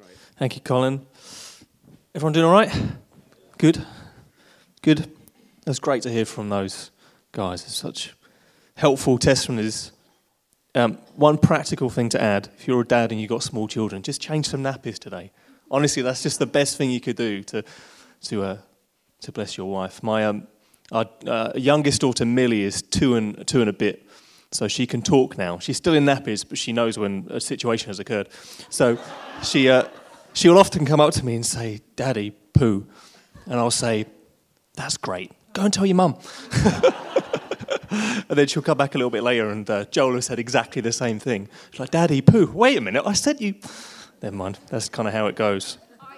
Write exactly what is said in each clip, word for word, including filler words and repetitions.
Thank you, Colin. Everyone doing all right? Good? Good? That's great to hear from those guys. It's such helpful testimonies. Um, one practical thing to add, if you're a dad and you've got small children, just change some nappies today. Honestly, that's just the best thing you could do to to uh, to bless your wife. My um, our uh, youngest daughter, Millie, is two and two and a bit, so she can talk now. She's still in nappies, but she knows when a situation has occurred. So she uh, she will often come up to me and say, "Daddy, poo," and I'll say, "That's great. Go and tell your mum." And then she'll come back a little bit later, and uh, Joel has said exactly the same thing. She's like, "Daddy, poo. Wait a minute, I said you..." Never mind. That's kind of how it goes.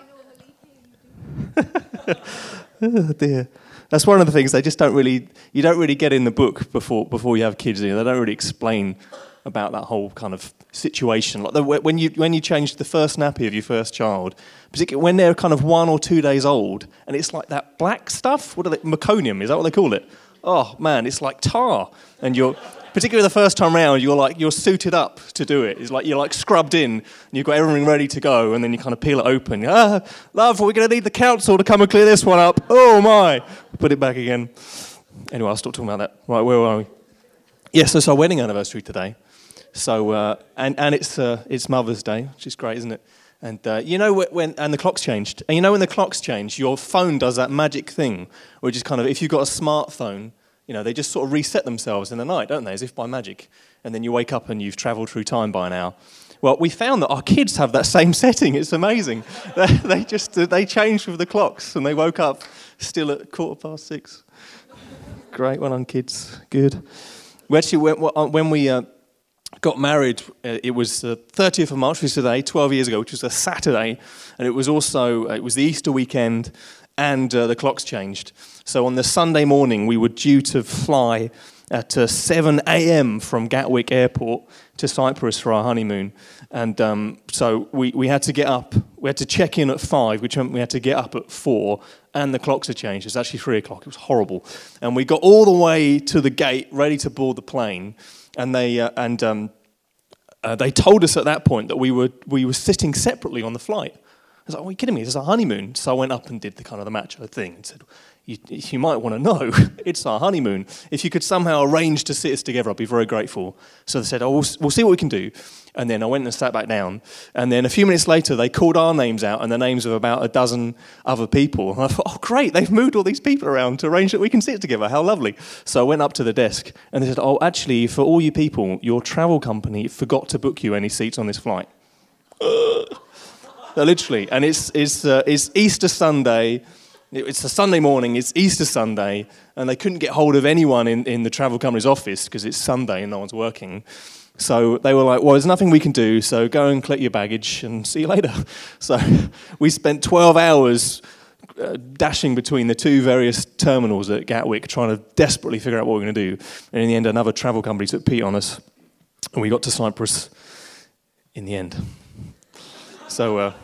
Oh dear. That's one of the things they just don't really, you don't really get in the book before before you have kids. You know, they don't really explain about that whole kind of situation. Like the, when you when you change the first nappy of your first child, particularly when they're kind of one or two days old, and it's like that black stuff. What are they? Meconium, is that what they call it? Oh man, it's like tar, and you're. Particularly the first time round, you're like you're suited up to do it. It's like you're like scrubbed in, and you've got everything ready to go, and then you kind of peel it open. Ah, love, we're going to need the council to come and clear this one up. Oh my! Put it back again. Anyway, I'll stop talking about that. Right, where are we? Yeah, so it's our wedding anniversary today. So uh, and and it's uh, it's Mother's Day, which is great, isn't it? And uh, you know when and the clock's changed, and you know when the clock's changed, your phone does that magic thing, which is kind of if you've got a smartphone. You know, they just sort of reset themselves in the night, don't they, as if by magic. And then you wake up and you've travelled through time by now. Well, we found that our kids have that same setting. It's amazing. They, they just, they changed with the clocks and they woke up still at quarter past six. Great one on kids. Good. We actually, went, when we uh, got married, uh, it was the thirtieth of March, which is today, twelve years ago, which was a Saturday. And it was also, uh, it was the Easter weekend. And uh, the clocks changed. So on the Sunday morning, we were due to fly at uh, seven a.m. from Gatwick Airport to Cyprus for our honeymoon. And um, so we, we had to get up. We had to check in at five, which meant we had to get up at four. And the clocks had changed. It was actually three o'clock. It was horrible. And we got all the way to the gate, ready to board the plane. And they uh, and um, uh, they told us at that point that we were we were sitting separately on the flight. I was like, "Are you kidding me? This is our honeymoon." So I went up and did the kind of the macho thing and said, you, you might want to know, it's our honeymoon. If you could somehow arrange to sit us together, I'd be very grateful. So they said, "Oh, we'll, we'll see what we can do." And then I went and sat back down. And then a few minutes later, they called our names out and the names of about a dozen other people. And I thought, "Oh, great, they've moved all these people around to arrange that we can sit together. How lovely." So I went up to the desk and they said, "Oh, actually, for all you people, your travel company forgot to book you any seats on this flight." No, literally, and it's it's uh, it's Easter Sunday. It's a Sunday morning. It's Easter Sunday, and they couldn't get hold of anyone in, in the travel company's office because it's Sunday and no one's working. So they were like, "Well, there's nothing we can do. So go and collect your baggage and see you later." So we spent twelve hours uh, dashing between the two various terminals at Gatwick, trying to desperately figure out what we were going to do. And in the end, another travel company took pity on us, and we got to Cyprus in the end. So. Uh,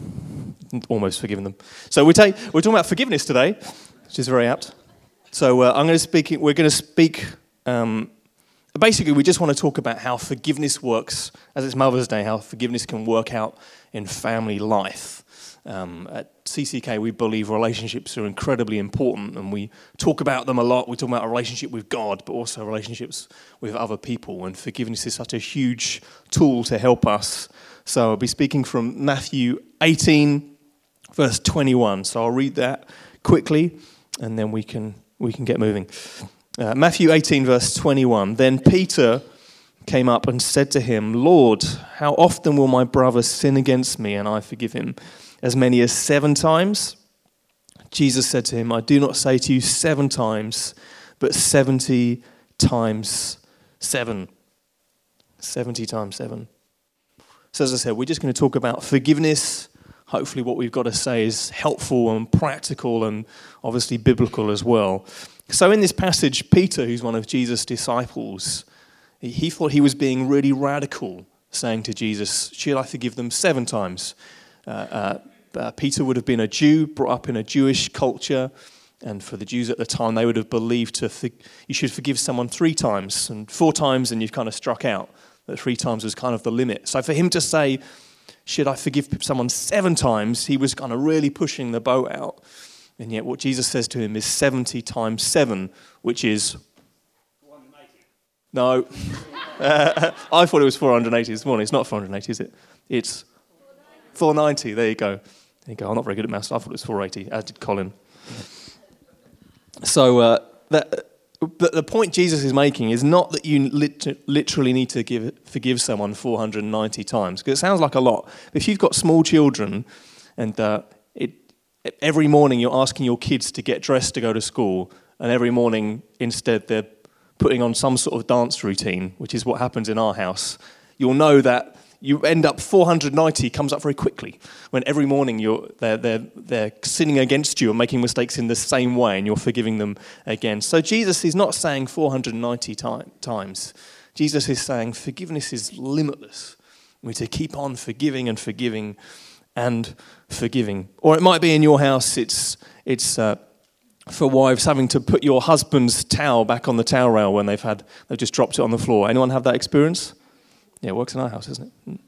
Almost forgiven them. So we take, we're talking about forgiveness today, which is very apt. So uh, I'm going to speak. We're going to speak. Um, basically, we just want to talk about how forgiveness works, as it's Mother's Day. How forgiveness can work out in family life. Um, at C C K, we believe relationships are incredibly important, and we talk about them a lot. We talk about a relationship with God, but also relationships with other people. And forgiveness is such a huge tool to help us. So I'll be speaking from Matthew eighteen. Verse twenty-one. So I'll read that quickly, and then we can we can get moving. Uh, Matthew eighteen, verse twenty-one. Then Peter came up and said to him, "Lord, how often will my brother sin against me and I forgive him? As many as seven times?" Jesus said to him, "I do not say to you seven times, but seventy times seven." Seventy times seven. So as I said, we're just going to talk about forgiveness. Hopefully what we've got to say is helpful and practical and obviously biblical as well. So in this passage, Peter, who's one of Jesus' disciples, he, he thought he was being really radical, saying to Jesus, "Should I forgive them seven times?" Uh, uh, uh, Peter would have been a Jew, brought up in a Jewish culture, and for the Jews at the time, they would have believed to th- you should forgive someone three times, and four times and you've kind of struck out. That three times was kind of the limit. So for him to say, should I forgive someone seven times? He was kind of really pushing the boat out. And yet what Jesus says to him is seventy times seven, which is... four hundred eighty. No. uh, I thought it was four hundred eighty this morning. It's not four hundred eighty, is it? It's four hundred ninety. There you go. There you go. I'm not very good at maths. I thought it was four hundred eighty, as did Colin. So uh, that... But the point Jesus is making is not that you lit- literally need to give, forgive someone four hundred ninety times, because it sounds like a lot. If you've got small children and uh, it, every morning you're asking your kids to get dressed to go to school, and every morning instead they're putting on some sort of dance routine, which is what happens in our house, you'll know that you end up four hundred ninety comes up very quickly when every morning you're they're, they're, they're sinning against you and making mistakes in the same way, and you're forgiving them again. So Jesus is not saying four hundred ninety time, times. Jesus is saying forgiveness is limitless. We're to keep on forgiving and forgiving and forgiving. Or it might be in your house, it's it's uh, for wives having to put your husband's towel back on the towel rail when they've had they've just dropped it on the floor. Anyone have that experience? Yeah, it works in our house, doesn't it?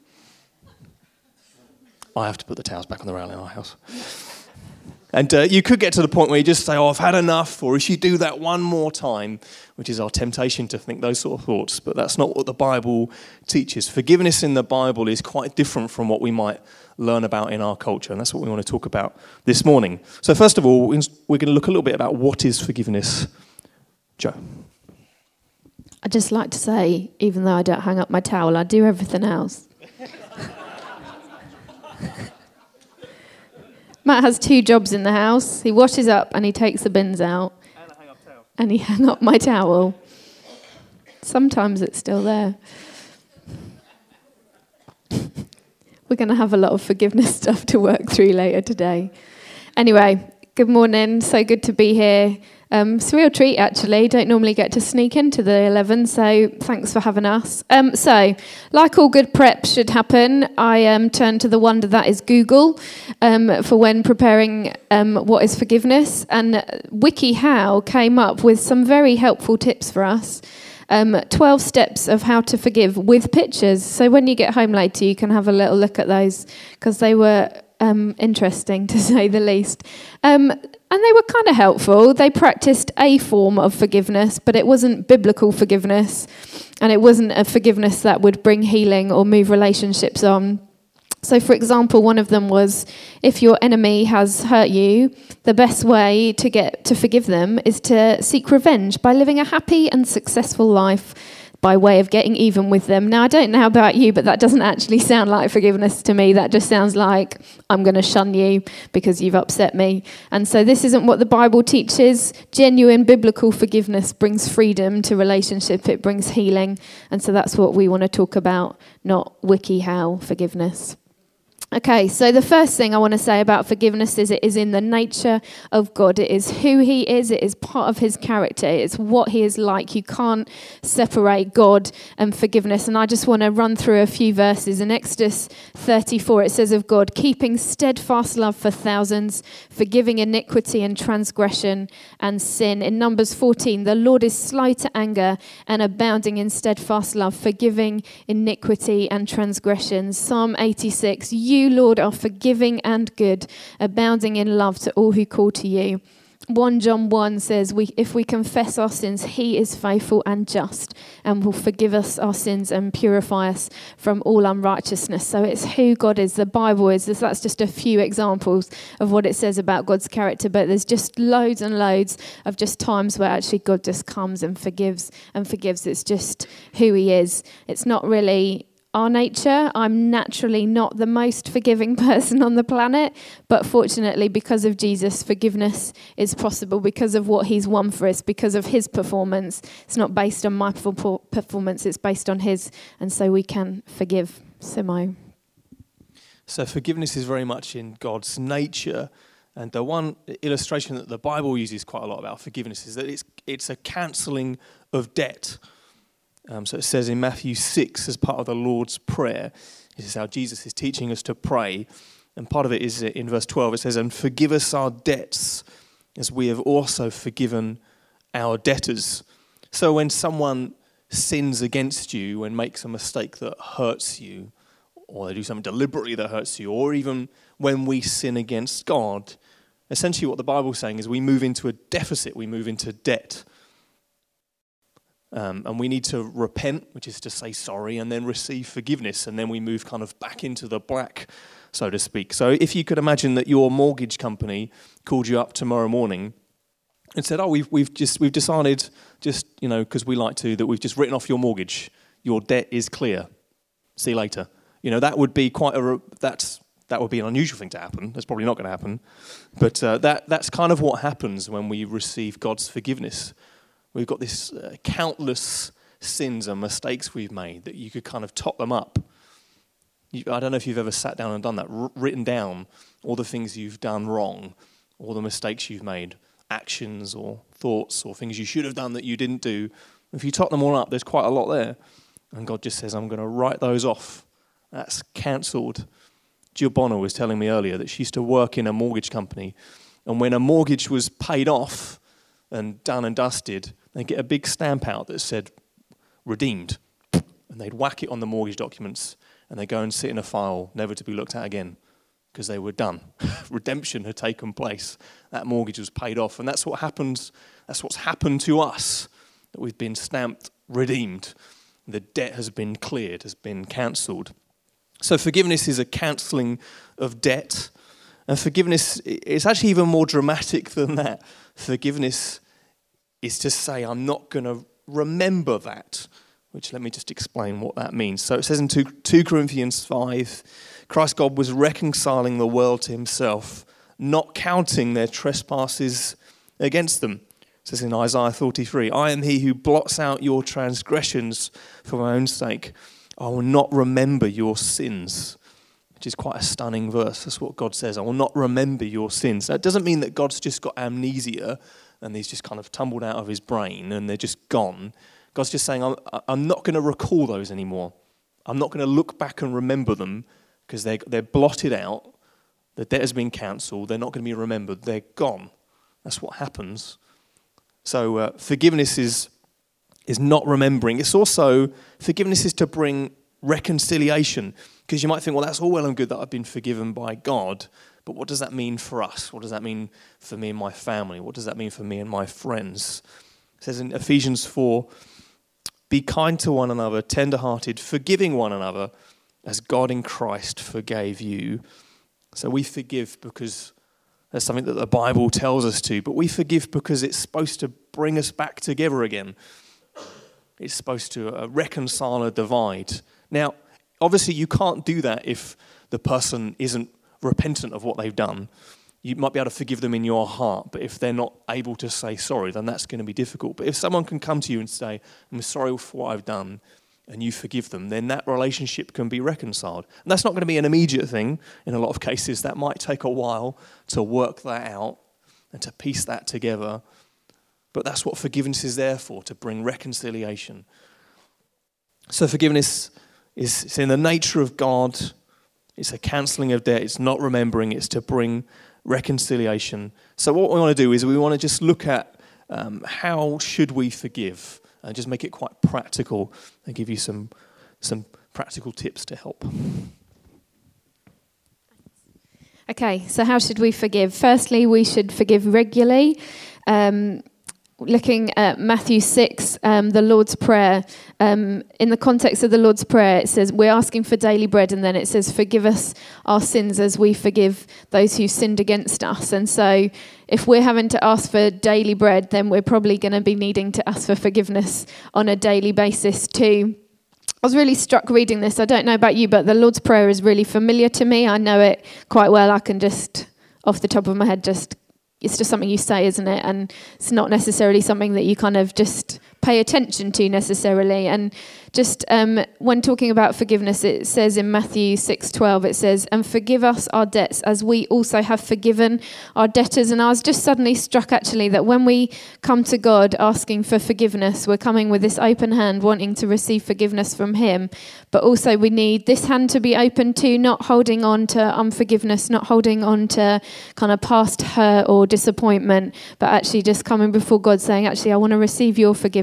I have to put the towels back on the rail in our house. And uh, you could get to the point where you just say, oh, I've had enough, or if you do that one more time, which is our temptation to think those sort of thoughts, but that's not what the Bible teaches. Forgiveness in the Bible is quite different from what we might learn about in our culture, and that's what we want to talk about this morning. So first of all, we're going to look a little bit about what is forgiveness. Joe. I'd just like to say, even though I don't hang up my towel, I do everything else. Matt has two jobs in the house. He washes up and he takes the bins out. And I hang up towel. And he hang up my towel. Sometimes it's still there. We're going to have a lot of forgiveness stuff to work through later today. Anyway, good morning. So good to be here. Um, it's a real treat, actually. Don't normally get to sneak into the eleven, so thanks for having us. Um, so, like all good prep should happen, I um, turned to the wonder that is Google um, for when preparing um, what is forgiveness. And WikiHow came up with some very helpful tips for us. Um, twelve steps of how to forgive with pictures. So when you get home later, you can have a little look at those, because they were um, interesting, to say the least. Um, And they were kind of helpful. They practiced a form of forgiveness, but it wasn't biblical forgiveness. And it wasn't a forgiveness that would bring healing or move relationships on. So, for example, one of them was, if your enemy has hurt you, the best way to get to forgive them is to seek revenge by living a happy and successful life by way of getting even with them. Now, I don't know about you, but that doesn't actually sound like forgiveness to me. That just sounds like, I'm going to shun you because you've upset me. And so this isn't what the Bible teaches. Genuine biblical forgiveness brings freedom to relationship. It brings healing. And so that's what we want to talk about, not WikiHow forgiveness. Okay, so the first thing I want to say about forgiveness is it is in the nature of God. It is who he is. It is part of his character. It's what he is like. You can't separate God and forgiveness. And I just want to run through a few verses. In Exodus thirty-four, it says of God, keeping steadfast love for thousands, forgiving iniquity and transgression and sin. In Numbers fourteen, the Lord is slow to anger and abounding in steadfast love, forgiving iniquity and transgressions. Psalm eighty-six, you You, Lord, are forgiving and good, abounding in love to all who call to you. First John one says, we, if we confess our sins, he is faithful and just and will forgive us our sins and purify us from all unrighteousness. So it's who God is. The Bible is. That's just a few examples of what it says about God's character, but there's just loads and loads of just times where actually God just comes and forgives and forgives. It's just who he is. It's not really our nature. I'm naturally not the most forgiving person on the planet, but fortunately, because of Jesus, forgiveness is possible because of what he's won for us, because of his performance. It's not based on my performance, it's based on his, and so we can forgive. Simo. So forgiveness is very much in God's nature, and the one illustration that the Bible uses quite a lot about forgiveness is that it's it's a cancelling of debt. Um, so it says in Matthew six, as part of the Lord's Prayer, this is how Jesus is teaching us to pray. And part of it is in verse twelve, it says, and forgive us our debts as we have also forgiven our debtors. So when someone sins against you and makes a mistake that hurts you, or they do something deliberately that hurts you, or even when we sin against God, essentially what the Bible's saying is we move into a deficit, we move into debt. Um, and we need to repent, which is to say sorry, and then receive forgiveness, and then we move kind of back into the black, so to speak. So if you could imagine that your mortgage company called you up tomorrow morning and said, oh, we've we've just we've decided, just, you know, because we like to, that we've just written off your mortgage. Your debt is clear. See you later. You know, that would be quite a, that's, that would be an unusual thing to happen. That's probably not going to happen. But uh, that that's kind of what happens when we receive God's forgiveness. We've got this uh, countless sins and mistakes we've made that you could kind of top them up. You, I don't know if you've ever sat down and done that, r- written down all the things you've done wrong, all the mistakes you've made, actions or thoughts or things you should have done that you didn't do. If you top them all up, there's quite a lot there. And God just says, I'm going to write those off. That's cancelled. Jill Bonner was telling me earlier that she used to work in a mortgage company. And when a mortgage was paid off and done and dusted, they'd get a big stamp out that said, redeemed. And they'd whack it on the mortgage documents and they'd go and sit in a file, never to be looked at again, because they were done. Redemption had taken place. That mortgage was paid off. And that's what happens, that's what's happened to us, that we've been stamped redeemed. The debt has been cleared, has been cancelled. So forgiveness is a cancelling of debt. And forgiveness is actually even more dramatic than that. Forgiveness is to say, I'm not going to remember that, which let me just explain what that means. So it says in two Corinthians five, Christ God was reconciling the world to himself, not counting their trespasses against them. It says in Isaiah forty-three, I am he who blots out your transgressions for my own sake. I will not remember your sins, which is quite a stunning verse. That's what God says. I will not remember your sins. That doesn't mean that God's just got amnesia and he's just kind of tumbled out of his brain and they're just gone. God's just saying, I'm, I'm not going to recall those anymore. I'm not going to look back and remember them because they're, they're blotted out. The debt has been cancelled. They're not going to be remembered. They're gone. That's what happens. So uh, forgiveness is is not remembering. It's also, forgiveness is to bring reconciliation. Because you might think, well, that's all well and good that I've been forgiven by God, but what does that mean for us? What does that mean for me and my family? What does that mean for me and my friends? It says in Ephesians four, be kind to one another, tender-hearted, forgiving one another, as God in Christ forgave you. So we forgive because that's something that the Bible tells us to, but we forgive because it's supposed to bring us back together again. It's supposed to uh, reconcile a divide. Now, obviously you can't do that if the person isn't repentant of what they've done. You might be able to forgive them in your heart, but if they're not able to say sorry, then that's going to be difficult. But if someone can come to you and say, I'm sorry for what I've done, and you forgive them, then that relationship can be reconciled. And that's not going to be an immediate thing. In a lot of cases, that might take a while to work that out and to piece that together. But that's what forgiveness is there for, to bring reconciliation. So forgiveness is it's in the nature of God. It's a cancelling of debt. It's not remembering. It's to bring reconciliation. So what we want to do is we want to just look at um, how should we forgive and just make it quite practical and give you some some practical tips to help. Okay, so how should we forgive? Firstly, we should forgive regularly. Um, looking at Matthew six, um, the Lord's Prayer, um, in the context of the Lord's Prayer, it says, we're asking for daily bread, and then it says, forgive us our sins as we forgive those who sinned against us. And so if we're having to ask for daily bread, then we're probably going to be needing to ask for forgiveness on a daily basis too. I was really struck reading this. I don't know about you, but the Lord's Prayer is really familiar to me. I know it quite well. I can just, off the top of my head, just it's just something you say, isn't it? And it's not necessarily something that you kind of just pay attention to necessarily. And just um, when talking about forgiveness, it says in Matthew six twelve, it says, and forgive us our debts as we also have forgiven our debtors. And I was just suddenly struck actually that when we come to God asking for forgiveness, we're coming with this open hand, wanting to receive forgiveness from him. But also we need this hand to be open to, not holding on to unforgiveness, not holding on to kind of past hurt or disappointment, but actually just coming before God saying, actually, I want to receive your forgiveness.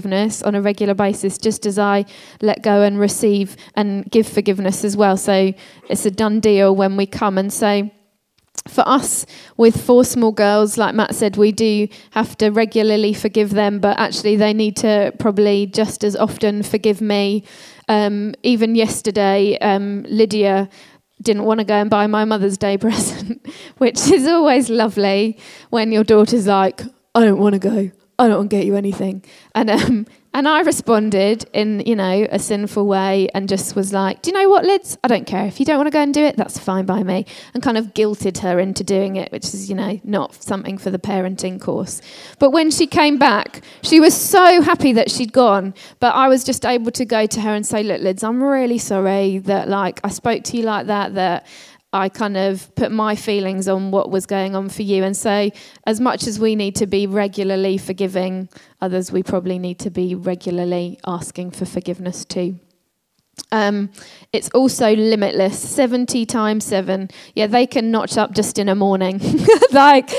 forgiveness on a regular basis, just as I let go and receive and give forgiveness as well. So it's a done deal when we come. And so for us, with four small girls, like Matt said, we do have to regularly forgive them, but actually they need to probably just as often forgive me. Um, even yesterday, um, Lydia didn't want to go and buy my Mother's Day present, which is always lovely when your daughter's like, I don't want to go. I don't want to get you anything. And um, and I responded in, you know, a sinful way and just was like, do you know what, Lids? I don't care. If you don't want to go and do it, that's fine by me. And kind of guilted her into doing it, which is, you know, not something for the parenting course. But when she came back, she was so happy that she'd gone. But I was just able to go to her and say, look, Lids, I'm really sorry that, like, I spoke to you like that, that I kind of put my feelings on what was going on for you. And so as much as we need to be regularly forgiving others, we probably need to be regularly asking for forgiveness too. Um, it's also limitless, seventy times seven. Yeah, they can notch up just in a morning. Like,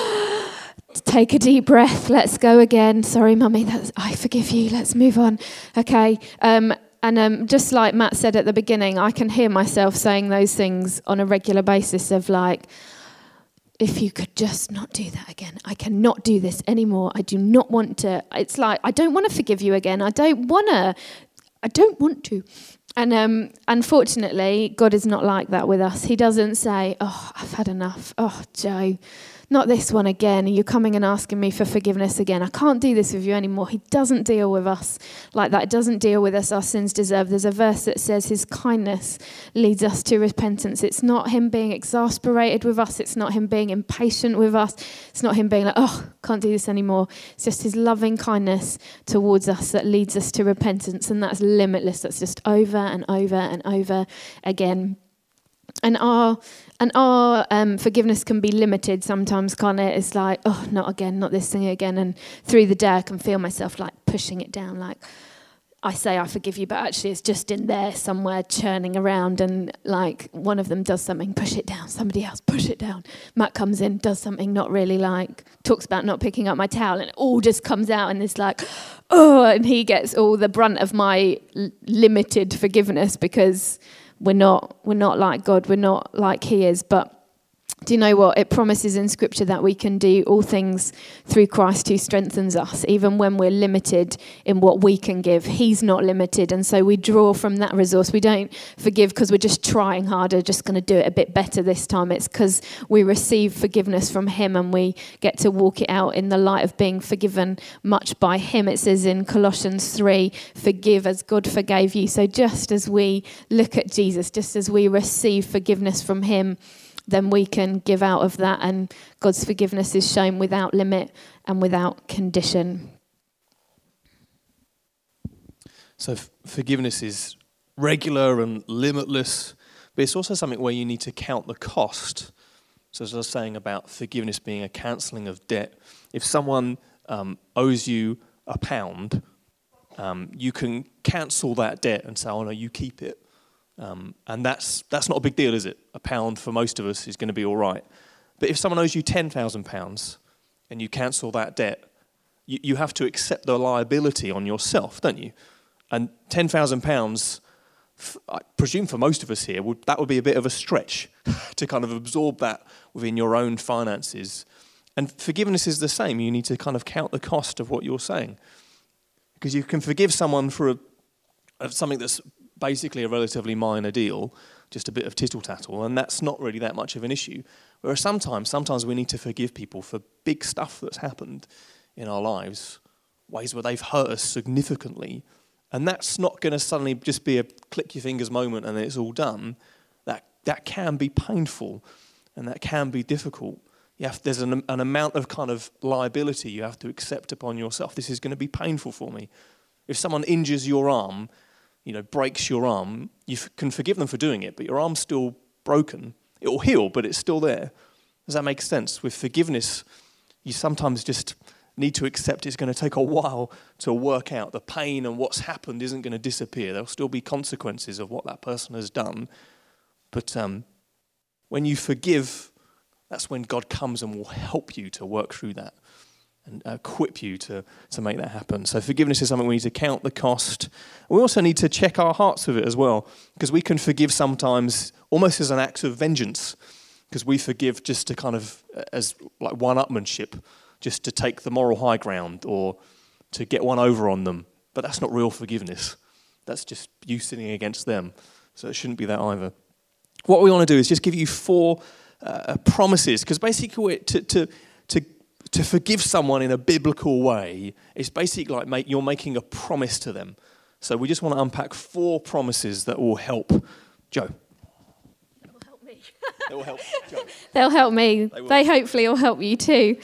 take a deep breath. Let's go again. Sorry, Mummy, that's, I forgive you. Let's move on. Okay. Um, And um, just like Matt said at the beginning, I can hear myself saying those things on a regular basis of like, if you could just not do that again. I cannot do this anymore. I do not want to. It's like, I don't want to forgive you again. I don't want to. I don't want to. And um, unfortunately, God is not like that with us. He doesn't say, oh, I've had enough. Oh, Joe, not this one again. You're coming and asking me for forgiveness again. I can't do this with you anymore. He doesn't deal with us like that. It doesn't deal with us. Our sins deserve. There's a verse that says his kindness leads us to repentance. It's not him being exasperated with us. It's not him being impatient with us. It's not him being like, oh, can't do this anymore. It's just his loving kindness towards us that leads us to repentance. And that's limitless. That's just over and over and over again. And our and our um, forgiveness can be limited sometimes, can't it? It's like, oh, not again, not this thing again. And through the day, I can feel myself like pushing it down. Like, I say I forgive you, but actually it's just in there somewhere churning around. And like one of them does something, push it down. Somebody else, push it down. Matt comes in, does something not really like, talks about not picking up my towel, and it all just comes out and it's like, oh, and he gets all the brunt of my l- limited forgiveness because We're not we're not like God. We're not like he is. But do you know what? It promises in Scripture that we can do all things through Christ who strengthens us, even when we're limited in what we can give. He's not limited. And so we draw from that resource. We don't forgive because we're just trying harder, just going to do it a bit better this time. It's because we receive forgiveness from him and we get to walk it out in the light of being forgiven much by him. It says in Colossians three, forgive as God forgave you. So just as we look at Jesus, just as we receive forgiveness from him, then we can give out of that, and God's forgiveness is shown without limit and without condition. So f- forgiveness is regular and limitless, but it's also something where you need to count the cost. So as I was saying about forgiveness being a cancelling of debt, if someone um, owes you a pound, um, you can cancel that debt and say, oh no, you keep it. Um, and that's that's not a big deal, is it? A pound for most of us is going to be all right. But if someone owes you ten thousand pounds and you cancel that debt, you, you have to accept the liability on yourself, don't you? And ten thousand pounds, I presume for most of us here, would, that would be a bit of a stretch to kind of absorb that within your own finances. And forgiveness is the same. You need to kind of count the cost of what you're saying. Because you can forgive someone for a, of something that's basically a relatively minor deal, just a bit of tittle-tattle, and that's not really that much of an issue. Whereas sometimes, sometimes we need to forgive people for big stuff that's happened in our lives, ways where they've hurt us significantly, and that's not going to suddenly just be a click your fingers moment and it's all done. That that can be painful, and that can be difficult. You have, there's an, an amount of kind of liability you have to accept upon yourself. This is going to be painful for me. If someone injures your arm, you know, breaks your arm, you f- can forgive them for doing it, but your arm's still broken. It will heal, but it's still there. Does that make sense? With forgiveness, you sometimes just need to accept it's going to take a while to work out. The pain and what's happened isn't going to disappear. There'll still be consequences of what that person has done. But um, when you forgive, that's when God comes and will help you to work through that. and equip you to, to make that happen. So forgiveness is something we need to count the cost. We also need to check our hearts with it as well, because we can forgive sometimes almost as an act of vengeance, because we forgive just to kind of, as like one-upmanship, just to take the moral high ground or to get one over on them. But that's not real forgiveness. That's just you sinning against them. So it shouldn't be that either. What we want to do is just give you four uh, promises, because basically to, to, to, to forgive someone in a biblical way is basically like make, you're making a promise to them. So we just want to unpack four promises that will help Joe. They will help me. They will help Joe. They'll help me. They, they hopefully will help you too.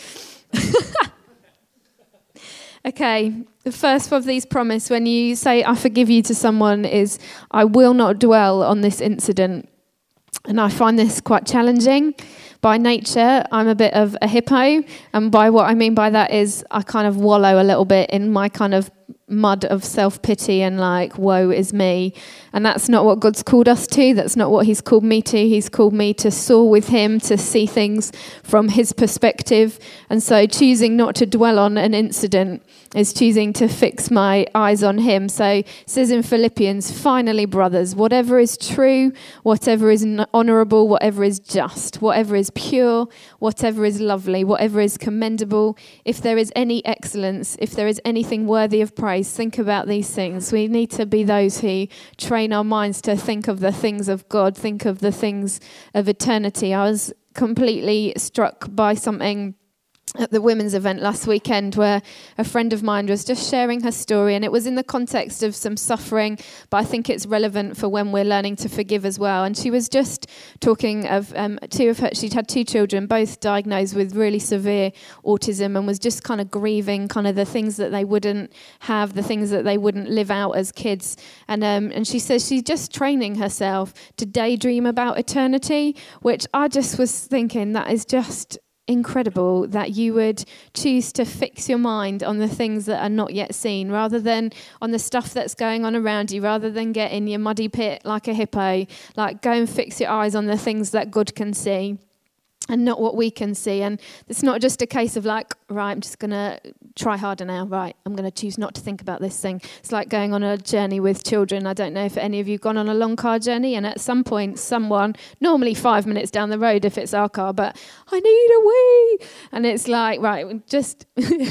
Okay, the first of these promise when you say I forgive you to someone is I will not dwell on this incident. And I find this quite challenging. By nature, I'm a bit of a hippo. And by what I mean by that is I kind of wallow a little bit in my kind of mud of self-pity and like, woe is me. And that's not what God's called us to. That's not what he's called me to. He's called me to soar with him, to see things from his perspective. And so choosing not to dwell on an incident is choosing to fix my eyes on him. So it says in Philippians, finally, brothers, whatever is true, whatever is honourable, whatever is just, whatever is pure, whatever is lovely, whatever is commendable, if there is any excellence, if there is anything worthy of praise, think about these things. We need to be those who train our minds to think of the things of God, think of the things of eternity. I was completely struck by something at the women's event last weekend where a friend of mine was just sharing her story, and it was in the context of some suffering, but I think it's relevant for when we're learning to forgive as well. And she was just talking of um, two of her, she'd had two children, both diagnosed with really severe autism, and was just kind of grieving kind of the things that they wouldn't have, the things that they wouldn't live out as kids. And um, and she says she's just training herself to daydream about eternity, which I just was thinking that is just incredible that you would choose to fix your mind on the things that are not yet seen rather than on the stuff that's going on around you, rather than get in your muddy pit like a hippo. Like, go and fix your eyes on the things that God can see and not what we can see. And it's not just a case of like, right, I'm just going to try harder now. Right, I'm going to choose not to think about this thing. It's like going on a journey with children. I don't know if any of you have gone on a long car journey, and at some point someone, normally five minutes down the road if it's our car, but I need a wee. And it's like, right, we just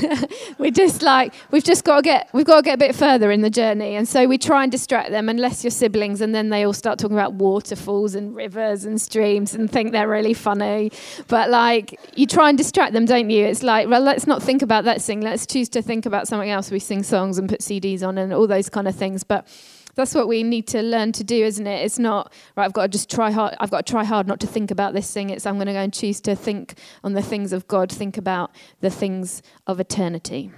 we're just like, we've just got to get, we've got to get a bit further in the journey. And so we try and distract them, unless you're siblings, and then they all start talking about waterfalls and rivers and streams and think they're really funny. But like, you try and distract them, don't you? It's like, well, let's not think about that thing. Let's choose to think about something else. We sing songs and put C Ds on and all those kind of things. But that's what we need to learn to do, isn't it? It's not, right, I've got to just try hard. I've got to try hard not to think about this thing. It's I'm going to go and choose to think on the things of God, think about the things of eternity.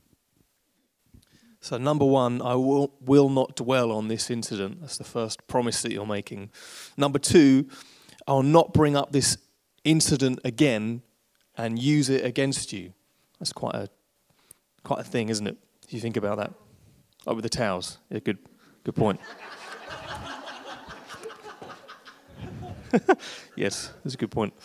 So number one, I will, will not dwell on this incident. That's the first promise that you're making. Number two, I'll not bring up this incident again and use it against you. That's quite a quite a thing, isn't it? If you think about that. Like with the towels. Yeah, good good point. Yes, that's a good point.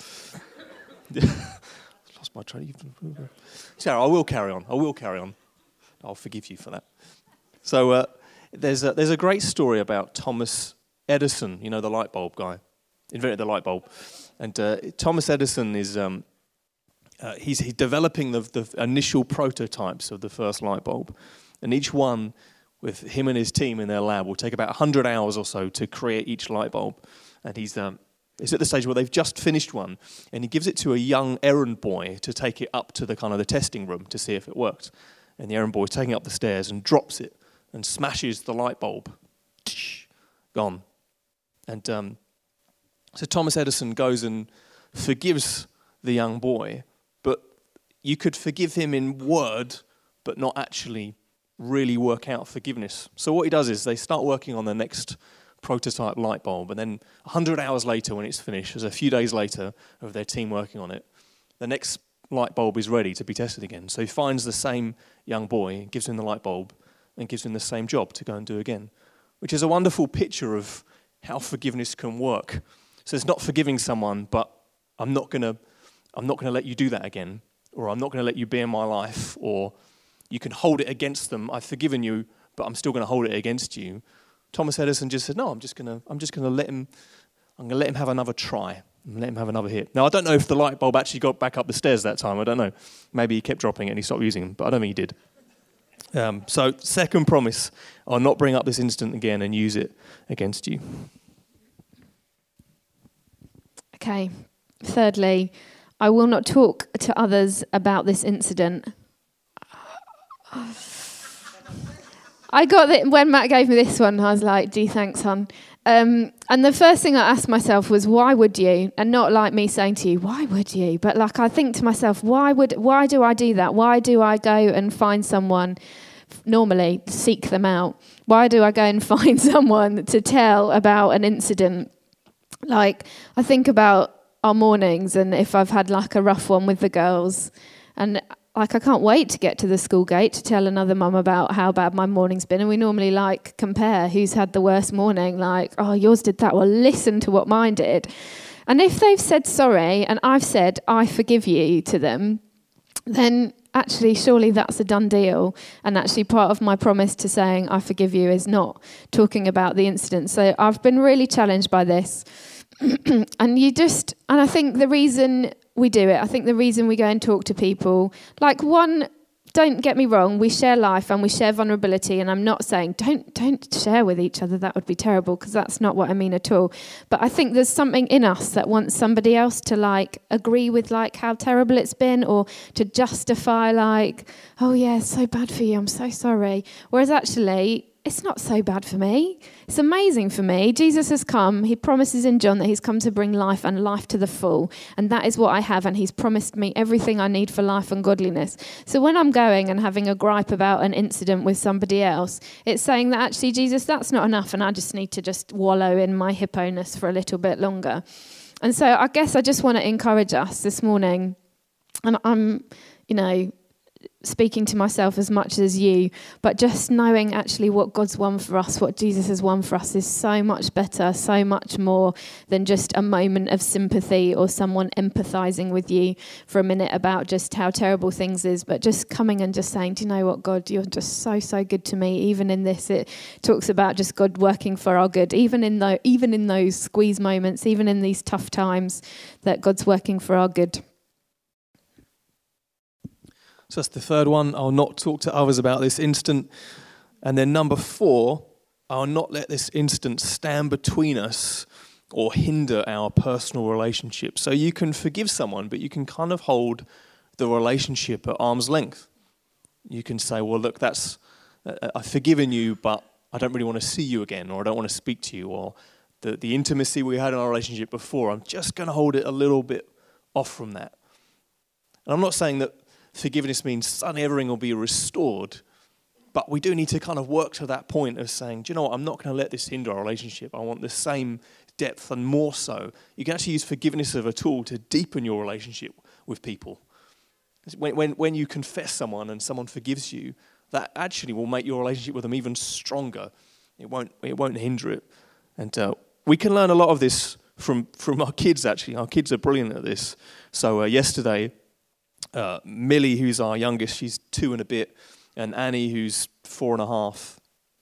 Lost my train. Sarah, I will carry on. I will carry on. I'll forgive you for that. So uh, there's a, there's a great story about Thomas Edison, you know, the light bulb guy, invented the light bulb. And uh, Thomas Edison is um, uh, he's, he's developing the, the initial prototypes of the first light bulb, and each one, with him and his team in their lab, will take about one hundred hours or so to create each light bulb. And he's um, he's at the stage where they've just finished one, and he gives it to a young errand boy to take it up to the kind of the testing room to see if it worked. And the errand boy is taking it up the stairs and drops it and smashes the light bulb. Gone. And um, so Thomas Edison goes and forgives the young boy, but you could forgive him in word, but not actually really work out forgiveness. So what he does is they start working on the next prototype light bulb, and then one hundred hours later when it's finished, there's a few days later of their team working on it, the next light bulb is ready to be tested again. So he finds the same young boy, gives him the light bulb, and gives him the same job to go and do again, which is a wonderful picture of how forgiveness can work. So it's not forgiving someone, but I'm not gonna, I'm not gonna let you do that again. or I'm not going to let you be in my life, or you can hold it against them. I've forgiven you, but I'm still going to hold it against you. Thomas Edison just said, no, I'm just going to, I'm just going to let him, I'm going to let him have another try and let him have another hit. Now, I don't know if the light bulb actually got back up the stairs that time. I don't know. Maybe he kept dropping it and he stopped using them, but I don't think he did. Um, so, second promise, I'll not bring up this incident again and use it against you. Okay. Thirdly, I will not talk to others about this incident. I got that when Matt gave me this one, I was like, gee, thanks, hon. Um, and the first thing I asked myself was, why would you? And not like me saying to you, why would you? But like I think to myself, why would? Why do I do that? Why do I go and find someone, normally seek them out? Why do I go and find someone to tell about an incident? Like, I think about our mornings and if I've had like a rough one with the girls, and like I can't wait to get to the school gate to tell another mum about how bad my morning's been, and we normally like compare who's had the worst morning, like, oh, yours did that, well, listen to what mine did. And if they've said sorry and I've said I forgive you to them, then actually surely that's a done deal. And actually part of my promise to saying I forgive you is not talking about the incident. So I've been really challenged by this. and you just, and I think the reason we do it, I think the reason we go and talk to people, like one, don't get me wrong, we share life and we share vulnerability, and I'm not saying don't don't share with each other, that would be terrible, because that's not what I mean at all. But I think there's something in us that wants somebody else to like agree with like how terrible it's been, or to justify like, oh yeah, it's so bad for you, I'm so sorry. Whereas actually, it's not so bad for me. It's amazing for me. Jesus has come. He promises in John that he's come to bring life and life to the full. And that is what I have. And he's promised me everything I need for life and godliness. So when I'm going and having a gripe about an incident with somebody else, it's saying that actually, Jesus, that's not enough. And I just need to just wallow in my hippo-ness for a little bit longer. And so I guess I just want to encourage us this morning. And I'm, you know, speaking to myself as much as you, but just knowing actually what God's won for us, what Jesus has won for us, is so much better, so much more than just a moment of sympathy or someone empathizing with you for a minute about just how terrible things is, but just coming and just saying, do you know what, God, you're just so, so good to me. Even in this, it talks about just God working for our good, even in the, even in those squeeze moments, even in these tough times, that God's working for our good. So that's the third one. I'll not talk to others about this incident. And then number four, I'll not let this incident stand between us or hinder our personal relationship. So you can forgive someone, but you can kind of hold the relationship at arm's length. You can say, well, look, that's uh, I've forgiven you, but I don't really want to see you again, or I don't want to speak to you, or the, the intimacy we had in our relationship before, I'm just going to hold it a little bit off from that. And I'm not saying that forgiveness means suddenly everything will be restored, but we do need to kind of work to that point of saying, do you know what, I'm not going to let this hinder our relationship. I want the same depth and more so. You can actually use forgiveness as a tool to deepen your relationship with people. When, when, when you confess someone and someone forgives you, that actually will make your relationship with them even stronger. It won't, it won't hinder it. And uh, we can learn a lot of this from, from our kids, actually. Our kids are brilliant at this. So uh, yesterday, Uh, Millie, who's our youngest, she's two and a bit, and Annie, who's four and a half.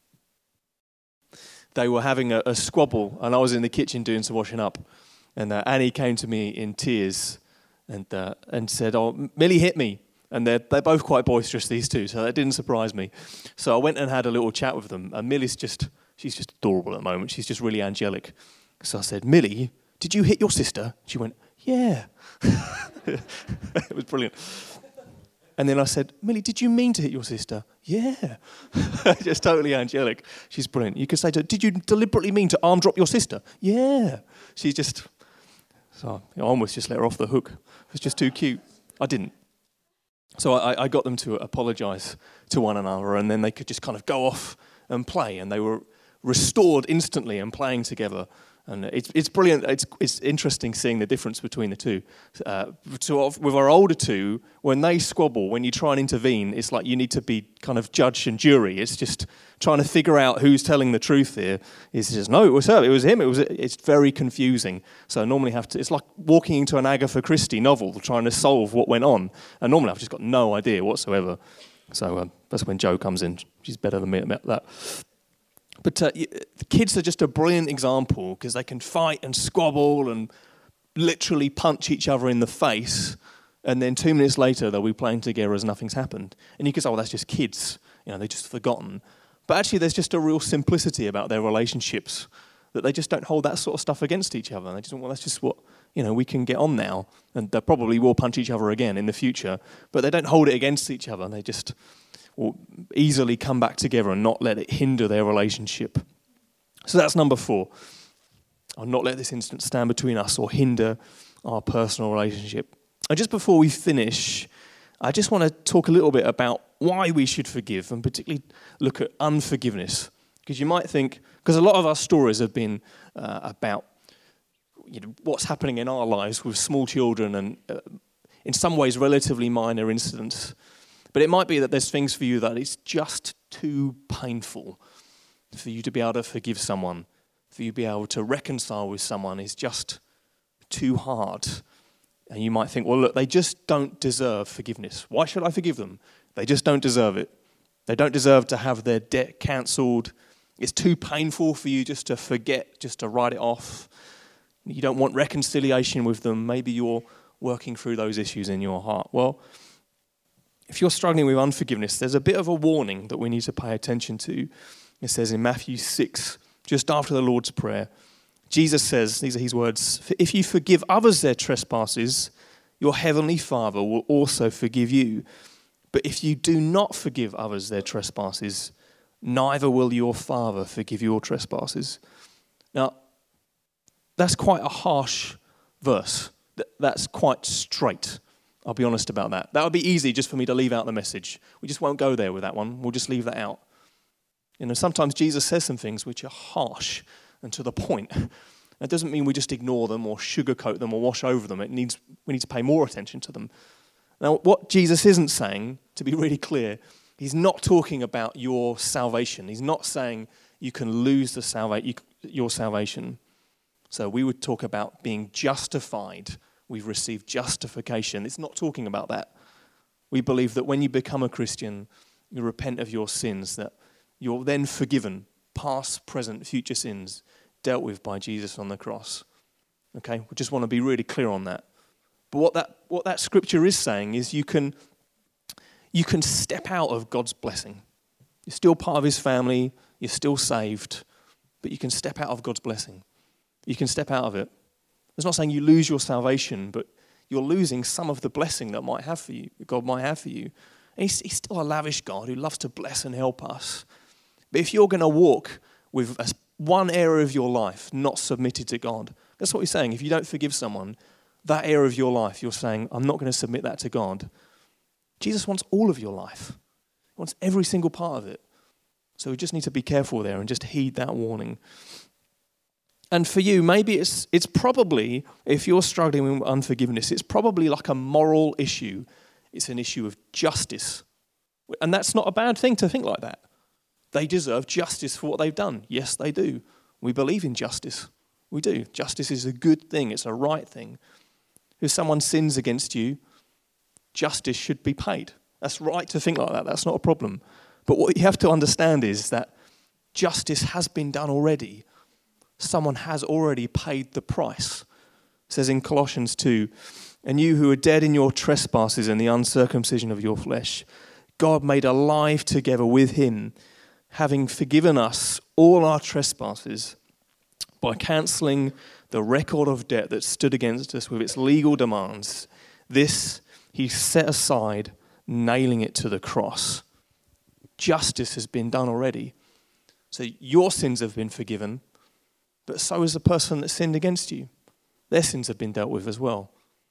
They were having a, a squabble, and I was in the kitchen doing some washing up, and uh, Annie came to me in tears and uh, and said, "Oh, Millie hit me," and they're they're both quite boisterous, these two, so that didn't surprise me. So I went and had a little chat with them, and Millie's just she's just adorable at the moment. She's just really angelic. So I said, "Millie, did you hit your sister?" She went, "Yeah." It was brilliant. And then I said, "Millie, did you mean to hit your sister?" "Yeah." Just totally angelic. She's brilliant. You could say to her, "Did you deliberately mean to arm drop your sister?" "Yeah." She's just, so I almost just let her off the hook. It was just too cute. I didn't. So I, I got them to apologise to one another, and then they could just kind of go off and play, and they were restored instantly and playing together. And it's it's brilliant. It's it's interesting seeing the difference between the two. Uh, to, with our older two, when they squabble, when you try and intervene, it's like you need to be kind of judge and jury. It's just trying to figure out who's telling the truth here. It's just, no, it was her, it was him. It was. It's very confusing. So I normally have to, it's like walking into an Agatha Christie novel, trying to solve what went on. And normally I've just got no idea whatsoever. So um, that's when Jo comes in. She's better than me about that. But uh, the kids are just a brilliant example because they can fight and squabble and literally punch each other in the face, and then two minutes later they'll be playing together as nothing's happened. And you can say, well, that's just kids. You know, they've just forgotten. But actually there's just a real simplicity about their relationships that they just don't hold that sort of stuff against each other. They just, well, that's just what, you know, we can get on now. And they probably will punch each other again in the future, but they don't hold it against each other. They just will easily come back together and not let it hinder their relationship. So that's number four. I'll not let this incident stand between us or hinder our personal relationship. And just before we finish, I just want to talk a little bit about why we should forgive, and particularly look at unforgiveness. Because you might think, because a lot of our stories have been uh, about you know, what's happening in our lives with small children and uh, in some ways relatively minor incidents. But it might be that there's things for you that it's just too painful for you to be able to forgive someone, for you to be able to reconcile with someone is just too hard. And you might think, well, look, they just don't deserve forgiveness. Why should I forgive them? They just don't deserve it. They don't deserve to have their debt cancelled. It's too painful for you just to forget, just to write it off. You don't want reconciliation with them. Maybe you're working through those issues in your heart. Well, if you're struggling with unforgiveness, there's a bit of a warning that we need to pay attention to. It says in Matthew six, just after the Lord's Prayer, Jesus says, these are his words, if you forgive others their trespasses, your heavenly Father will also forgive you. But if you do not forgive others their trespasses, neither will your Father forgive your trespasses. Now, that's quite a harsh verse. That's quite straight. I'll be honest about that. That would be easy just for me to leave out the message. We just won't go there with that one. We'll just leave that out. You know, sometimes Jesus says some things which are harsh and to the point. That doesn't mean we just ignore them or sugarcoat them or wash over them. It needs we need to pay more attention to them. Now, what Jesus isn't saying, to be really clear, he's not talking about your salvation. He's not saying you can lose the salva- your salvation. So we would talk about being justified. We've received justification. It's not talking about that. We believe that when you become a Christian, you repent of your sins, that you're then forgiven, past, present, future sins, dealt with by Jesus on the cross. Okay, we just want to be really clear on that. But what that what that scripture is saying is you can you can step out of God's blessing. You're still part of his family, you're still saved, but you can step out of God's blessing. You can step out of it. It's not saying you lose your salvation, but you're losing some of the blessing that might have for you, that God might have for you. And he's, he's still a lavish God who loves to bless and help us. But if you're going to walk with a, one area of your life not submitted to God, that's what he's saying. If you don't forgive someone, that area of your life, you're saying, I'm not going to submit that to God. Jesus wants all of your life. He wants every single part of it. So we just need to be careful there and just heed that warning. And for you, maybe it's it's probably, if you're struggling with unforgiveness, it's probably like a moral issue. It's an issue of justice. And that's not a bad thing to think like that. They deserve justice for what they've done. Yes, they do. We believe in justice. We do. Justice is a good thing. It's a right thing. If someone sins against you, justice should be paid. That's right to think like that. That's not a problem. But what you have to understand is that justice has been done already. Someone has already paid the price. It says in Colossians two, and you who are dead in your trespasses and the uncircumcision of your flesh, God made alive together with him, having forgiven us all our trespasses by cancelling the record of debt that stood against us with its legal demands. This he set aside, nailing it to the cross. Justice has been done already. So your sins have been forgiven, but so has the person that sinned against you. Their sins have been dealt with as well.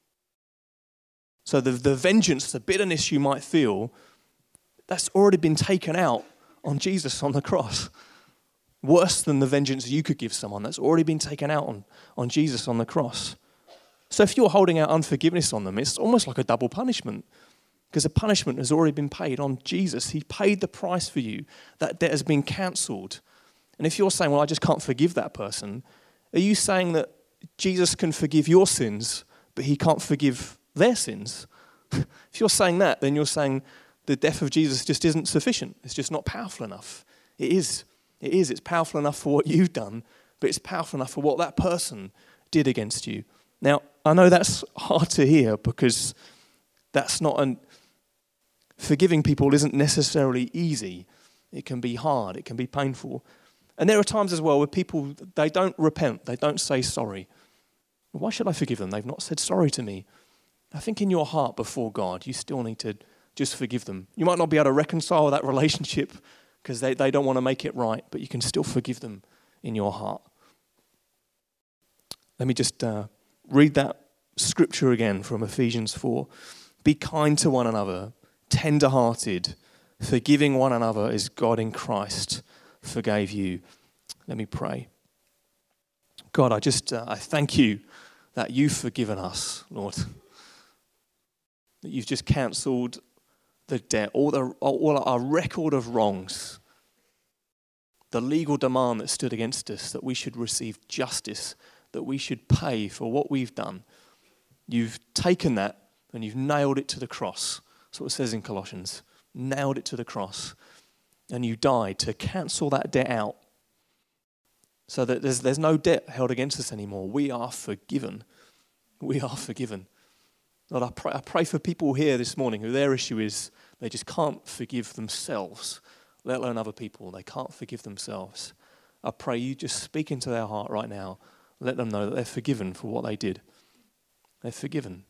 So the, the vengeance, the bitterness you might feel, that's already been taken out on Jesus on the cross. worse than the vengeance you could give someone that's already been taken out on, on Jesus on the cross. So if you're holding out unforgiveness on them, it's almost like a double punishment, because the punishment has already been paid on Jesus. He paid the price for you. That debt has been cancelled. And if you're saying, well, I just can't forgive that person, are you saying that Jesus can forgive your sins, but he can't forgive their sins? If you're saying that, then you're saying the death of Jesus just isn't sufficient. It's just not powerful enough. It is. It is. It's powerful enough for what you've done, but it's powerful enough for what that person did against you. Now, I know that's hard to hear, because that's not an... Forgiving people isn't necessarily easy. It can be hard. It can be painful. And there are times as well where people, they don't repent. They don't say sorry. Why should I forgive them? They've not said sorry to me. I think in your heart before God, you still need to just forgive them. You might not be able to reconcile that relationship because they, they don't want to make it right, but you can still forgive them in your heart. Let me just uh, read that scripture again from Ephesians four. Be kind to one another, tender-hearted, forgiving one another as God in Christ forgave you. Let me pray. God, I just uh, I thank you that you've forgiven us, Lord. That you've just cancelled the debt, all, the, all our record of wrongs, the legal demand that stood against us, that we should receive justice, that we should pay for what we've done. You've taken that and you've nailed it to the cross. That's what it says in Colossians. Nailed it to the cross. And you died to cancel that debt out, so that there's, there's no debt held against us anymore. We are forgiven. We are forgiven. Lord, I pray, I pray for people here this morning who their issue is they just can't forgive themselves, let alone other people. They can't forgive themselves. I pray you just speak into their heart right now. Let them know that they're forgiven for what they did. They're forgiven.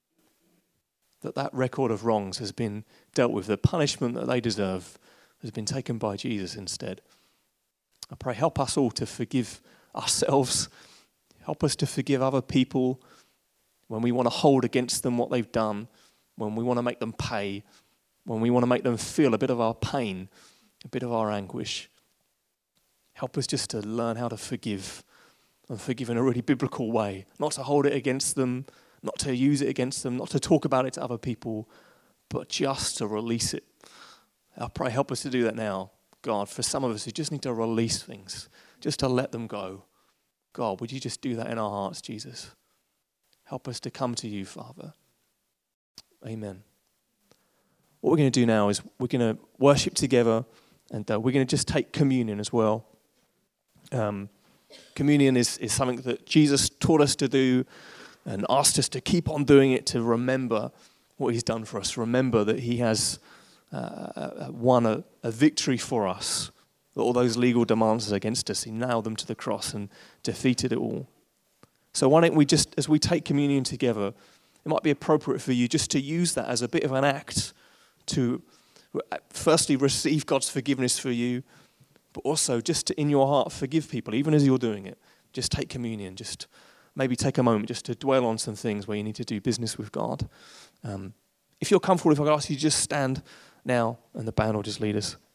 That that record of wrongs has been dealt with. The punishment that they deserve has been taken by Jesus instead. I pray, help us all to forgive ourselves. Help us to forgive other people when we want to hold against them what they've done, when we want to make them pay, when we want to make them feel a bit of our pain, a bit of our anguish. Help us just to learn how to forgive, and forgive in a really biblical way, not to hold it against them, not to use it against them, not to talk about it to other people, but just to release it. I pray, help us to do that now, God. For some of us who just need to release things, just to let them go. God, would you just do that in our hearts, Jesus? Help us to come to you, Father. Amen. What we're going to do now is we're going to worship together, and uh, we're going to just take communion as well. Um, communion is, is something that Jesus taught us to do and asked us to keep on doing it, to remember what he's done for us. Remember that he has uh, won a, a victory for us. All those legal demands against us, he nailed them to the cross and defeated it all. So why don't we just, as we take communion together, it might be appropriate for you just to use that as a bit of an act to firstly receive God's forgiveness for you, but also just to, in your heart, forgive people, even as you're doing it. Just take communion, just maybe take a moment just to dwell on some things where you need to do business with God. Um, if you're comfortable, if I could ask you to just stand now, and the band will just lead us.